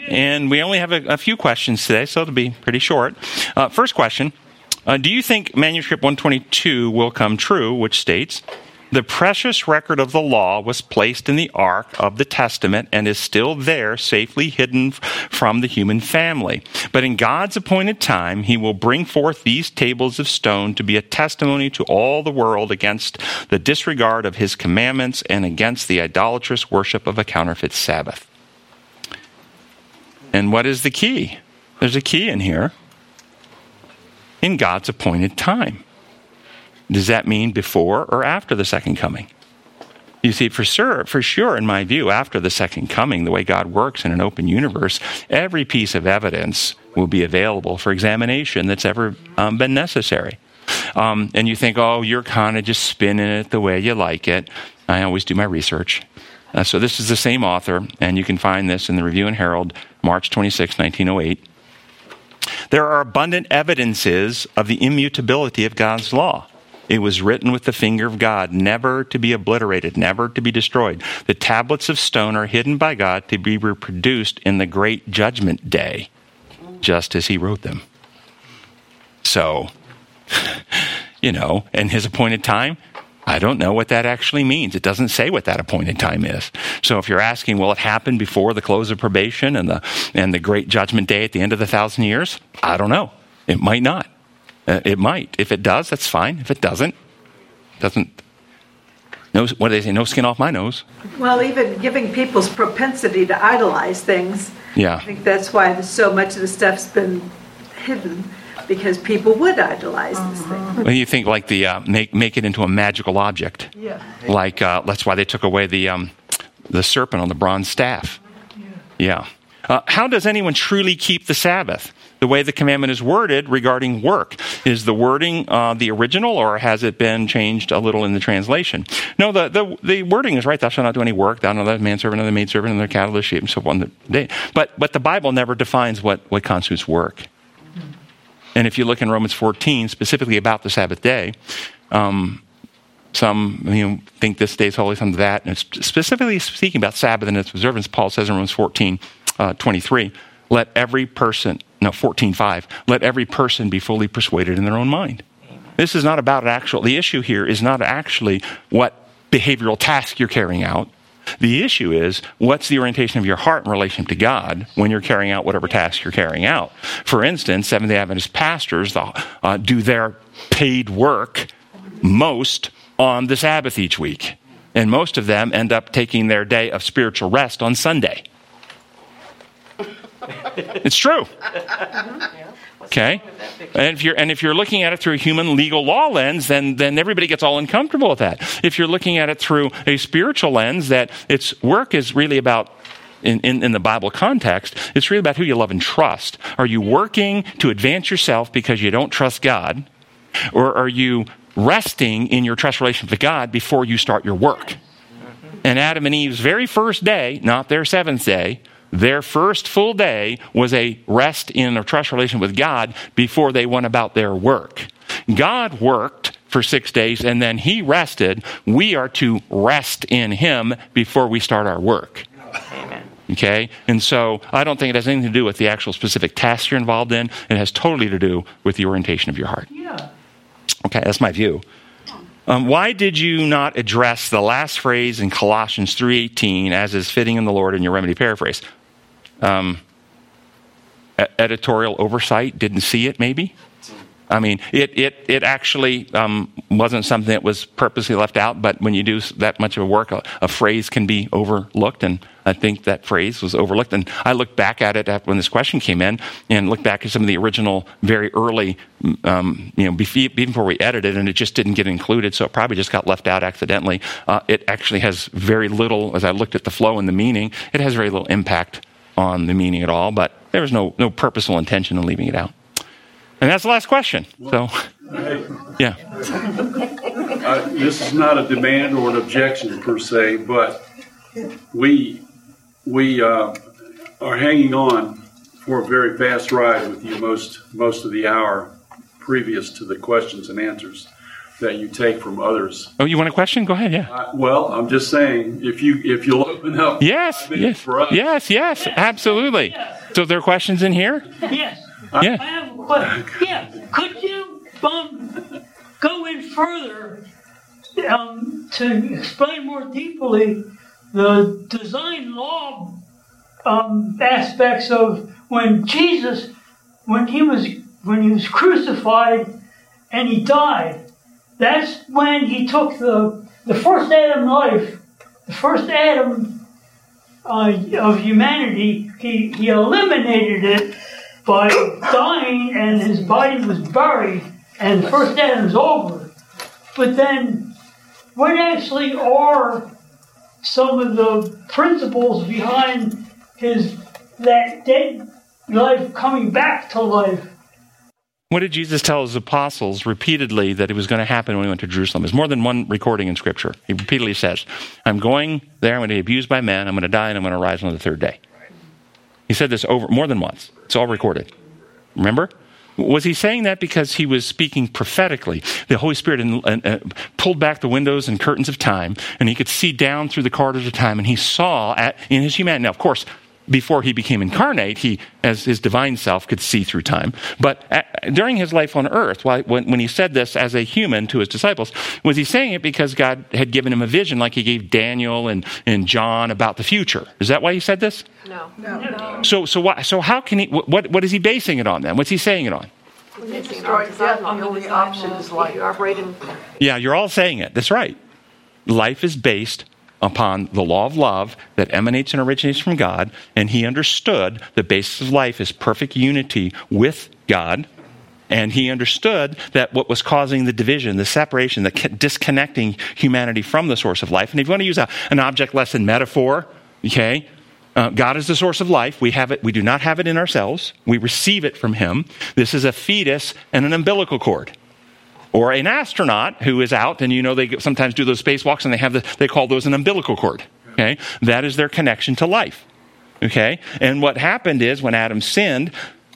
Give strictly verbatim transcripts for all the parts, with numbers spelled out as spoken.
And we only have a, a few questions today, so it'll be pretty short. Uh, first question, uh, do you think manuscript one twenty-two will come true, which states, the precious record of the law was placed in the ark of the testament and is still there, safely hidden from the human family. But in God's appointed time, he will bring forth these tables of stone to be a testimony to all the world against the disregard of his commandments and against the idolatrous worship of a counterfeit Sabbath. And what is the key? There's a key in here. In God's appointed time. Does that mean before or after the second coming? You see, for sure, for sure, in my view, after the second coming, the way God works in an open universe, every piece of evidence will be available for examination that's ever um, been necessary. Um, and you think, oh, you're kind of just spinning it the way you like it. I always do my research. Uh, so this is the same author, and you can find this in the Review and Herald, March twenty-sixth, nineteen oh eight. There are abundant evidences of the immutability of God's law. It was written with the finger of God, never to be obliterated, never to be destroyed. The tablets of stone are hidden by God to be reproduced in the great judgment day, just as he wrote them. So, you know, in his appointed time, I don't know what that actually means. It doesn't say what that appointed time is. So if you're asking, will it happen before the close of probation and the and the great judgment day at the end of the thousand years? I don't know. It might not. Uh, it might. If it does, that's fine. If it doesn't, doesn't. No, what do they say? No skin off my nose. Well, even giving people's propensity to idolize things. Yeah. I think that's why so much of the stuff's been hidden, because people would idolize uh-huh. this thing. Well, you think like the uh, make make it into a magical object. Yeah. Like uh, that's why they took away the um, the serpent on the bronze staff. Yeah. Yeah. Uh, how does anyone truly keep the Sabbath? The way the commandment is worded regarding work. Is the wording uh, the original, or has it been changed a little in the translation? No, the, the, the wording is right. Thou shalt not do any work. Thou shalt not have manservant, another maidservant, and their cattle, their sheep, and so on. But, but the Bible never defines what, what constitutes work. And if you look in Romans fourteen, specifically about the Sabbath day, um, some you know, think this day is holy, some that. And it's specifically speaking about Sabbath and its observance, Paul says in Romans fourteen, uh, twenty-three, let every person, no, fourteen five, let every person be fully persuaded in their own mind. Amen. This is not about actual, the issue here is not actually what behavioral task you're carrying out. The issue is, what's the orientation of your heart in relation to God when you're carrying out whatever task you're carrying out? For instance, Seventh-day Adventist pastors uh, do their paid work most on the Sabbath each week. And most of them end up taking their day of spiritual rest on Sunday. It's true. Okay? And if you're and if you're looking at it through a human legal law lens, then then everybody gets all uncomfortable with that. If you're looking at it through a spiritual lens, that its work is really about, in, in, in the Bible context, it's really about who you love and trust. Are you working to advance yourself because you don't trust God? Or are you resting in your trust relationship with God before you start your work? And Adam and Eve's very first day, not their seventh day, their first full day was a rest in a trust relation with God before they went about their work. God worked for six days and then he rested. We are to rest in him before we start our work. Amen. Okay? And so I don't think it has anything to do with the actual specific task you're involved in. It has totally to do with the orientation of your heart. Yeah. Okay, that's my view. Um, why did you not address the last phrase in Colossians three eighteen as is fitting in the Lord in your remedy paraphrase? Um, editorial oversight, didn't see it maybe? I mean, it it it actually um, wasn't something that was purposely left out, but when you do that much of a work, a, a phrase can be overlooked, and I think that phrase was overlooked. And I looked back at it after when this question came in, and looked back at some of the original, very early, um, you know, before, before we edited, and it just didn't get included, so it probably just got left out accidentally. Uh, it actually has very little, as I looked at the flow and the meaning, it has very little impact on the meaning at all, but there was no no purposeful intention in leaving it out. And that's the last question. So, yeah. Uh, this is not a demand or an objection per se, but we we uh, are hanging on for a very fast ride with you most most of the hour previous to the questions and answers. that you take from others. Oh, you want a question? Go ahead, yeah. Uh, well, I'm just saying, if you if you'll open up, Yes, I mean, yes, for us, yes, yes, absolutely. So there are questions in here? Yes. Yeah. I have a question. Yeah. Could you um, go in further um, to explain more deeply the design law um, aspects of when Jesus, when he was when he was crucified and he died? That's when he took the the first Adam life, the first Adam uh, of humanity. He he eliminated it by dying, and his body was buried, and the first Adam's over. But then, what actually are some of the principles behind his that dead life coming back to life? What did Jesus tell his apostles repeatedly that it was going to happen when he went to Jerusalem? There's more than one recording in Scripture. He repeatedly says, I'm going there, I'm going to be abused by men, I'm going to die, and I'm going to rise on the third day. He said this over more than once. It's all recorded. Remember? Was he saying that because he was speaking prophetically? The Holy Spirit and, and, uh, pulled back the windows and curtains of time, and he could see down through the corridors of time, and he saw at, in his humanity. Now, of course, before he became incarnate, he, as his divine self, could see through time. But at, during his life on earth, when, when he said this as a human to his disciples, was he saying it because God had given him a vision like he gave Daniel and, and John about the future? Is that why he said this? No. No. No. So, so, why, so how can he, what, what is he basing it on then? What's he saying it on? It's destroyed death, the only option is life. You operate in... Yeah, you're all saying it. That's right. Life is based upon the law of love that emanates and originates from God, and he understood the basis of life is perfect unity with God, and he understood that what was causing the division, the separation, the disconnecting humanity from the source of life. And if you want to use a, an object lesson metaphor, okay, uh, God is the source of life. We have it. We do not have it in ourselves. We receive it from him. This is a fetus and an umbilical cord. Or an astronaut who is out, and you know they sometimes do those spacewalks, and they have the, they call those an umbilical cord. Okay, that is their connection to life. Okay, and what happened is when Adam sinned,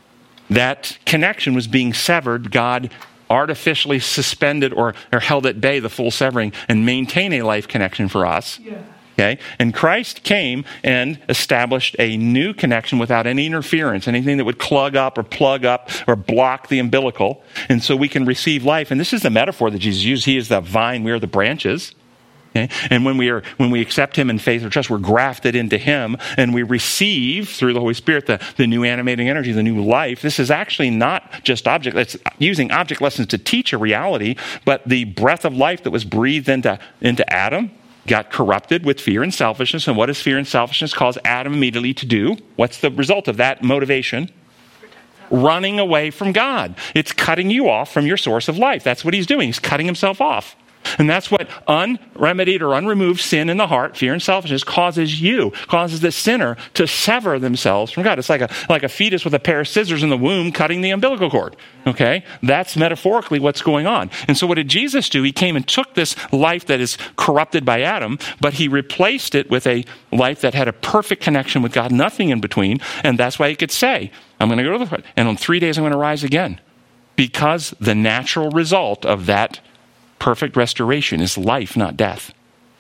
that connection was being severed. God artificially suspended or, or held at bay the full severing and maintained a life connection for us. Yeah. Okay, and Christ came and established a new connection without any interference, anything that would clog up or plug up or block the umbilical. And so we can receive life. And this is the metaphor that Jesus used. He is the vine, we are the branches. Okay? And when we are when we accept him in faith or trust, we're grafted into him, and we receive through the Holy Spirit the, the new animating energy, the new life. This is actually not just object. It's using object lessons to teach a reality, but the breath of life that was breathed into, into Adam got corrupted with fear and selfishness. And what does fear and selfishness cause Adam immediately to do? What's the result of that motivation? Running away from God. It's cutting you off from your source of life. That's what he's doing. He's cutting himself off. And that's what unremedied or unremoved sin in the heart, fear and selfishness, causes you, causes the sinner to sever themselves from God. It's like a like a fetus with a pair of scissors in the womb cutting the umbilical cord. Okay? That's metaphorically what's going on. And so what did Jesus do? He came and took this life that is corrupted by Adam, but he replaced it with a life that had a perfect connection with God, nothing in between. And that's why he could say, I'm going to go to the, and on three days I'm going to rise again. Because the natural result of that perfect restoration is life, not death.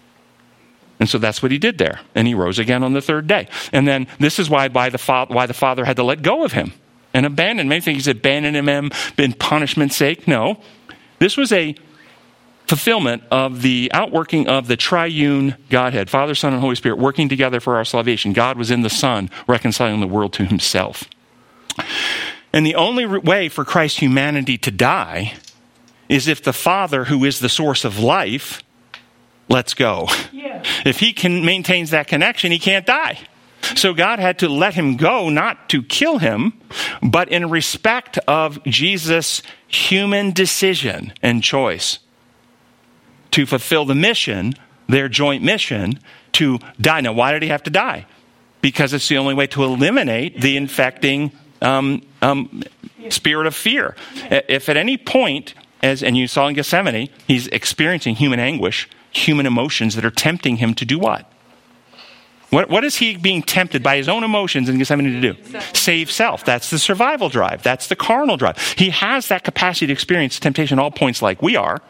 And so that's what he did there. And he rose again on the third day. And then this is why by the fa- why the Father had to let go of him and abandon him. Many think he's abandoning him in punishment's sake. No. This was a fulfillment of the outworking of the triune Godhead, Father, Son, and Holy Spirit, working together for our salvation. God was in the Son, reconciling the world to himself. And the only way for Christ's humanity to die is if the Father, who is the source of life, lets go. Yeah. If he can maintains that connection, he can't die. So God had to let him go, not to kill him, but in respect of Jesus' human decision and choice to fulfill the mission, their joint mission, to die. Now, why did he have to die? Because it's the only way to eliminate the infecting um, um, spirit of fear. If at any point, as and you saw in Gethsemane, he's experiencing human anguish, human emotions that are tempting him to do what? What, what is he being tempted by his own emotions in Gethsemane to do? Save self. That's the survival drive. That's the carnal drive. He has that capacity to experience temptation at all points like we are.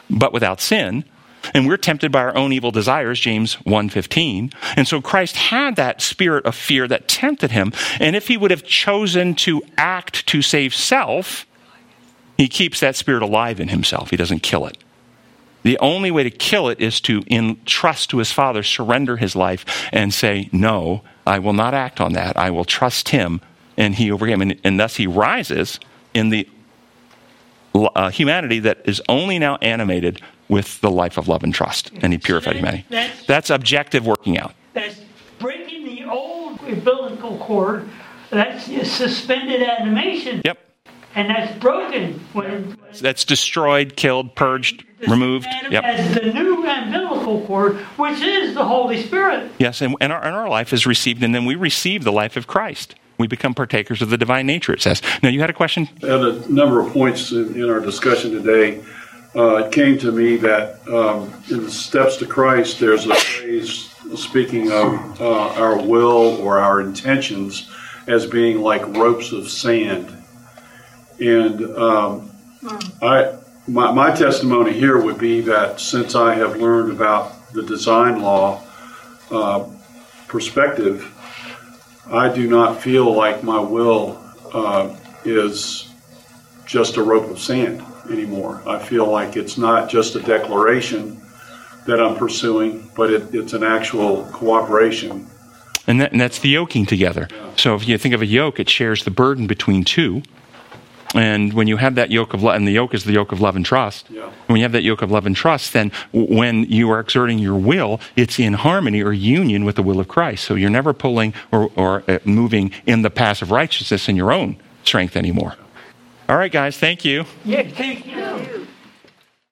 but without sin. And we're tempted by our own evil desires, James one fifteen. And so Christ had that spirit of fear that tempted him. And if he would have chosen to act to save self, he keeps that spirit alive in himself. He doesn't kill it. The only way to kill it is to entrust to his Father, surrender his life, and say, no, I will not act on that. I will trust him, and he overcame. And, and thus he rises in the uh, humanity that is only now animated with the life of love and trust, and he purified humanity. That's, that's objective working out. That's breaking the old umbilical cord. That's suspended animation. Yep. And that's broken when that's destroyed, killed, purged, removed. Yep. As the new umbilical cord, which is the Holy Spirit. Yes, and, and, our, and our life is received, and then we receive the life of Christ. We become partakers of the divine nature, it says. Now, you had a question? At a number of points in, in our discussion today, uh, it came to me that um, in the steps to Christ, there's a phrase speaking of uh, our will or our intentions as being like ropes of sand. And um, I, my, my testimony here would be that since I have learned about the design law uh, perspective, I do not feel like my will uh, is just a rope of sand anymore. I feel like it's not just a declaration that I'm pursuing, but it, it's an actual cooperation. And, that, and that's the yoking together. Yeah. So if you think of a yoke, it shares the burden between two. And when you have that yoke of love, and the yoke is the yoke of love and trust, yeah. when you have that yoke of love and trust, then w- when you are exerting your will, it's in harmony or union with the will of Christ. So you're never pulling or, or uh, moving in the path of righteousness in your own strength anymore. All right, guys, thank you. Yeah, thank you.